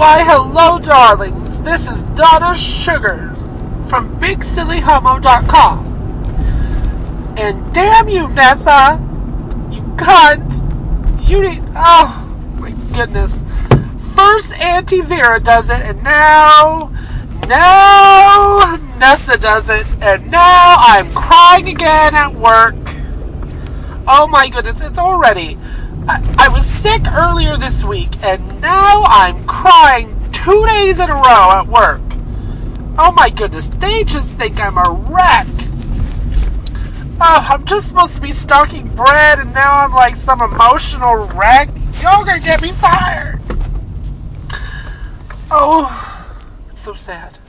Why, hello, darlings. This is Donna Sugars from BigSillyHomo.com. And damn you, Nessa, you cunt. You need... Oh, my goodness. First Auntie Vera does it, and now Nessa does it, and now I'm crying again at work. Oh my goodness, it's already... I was sick earlier this week, and now I'm crying 2 days in a row at work. Oh my goodness, they just think I'm a wreck. Oh, I'm just supposed to be stocking bread, and now I'm like some emotional wreck. Y'all gonna get me fired. Oh, it's so sad.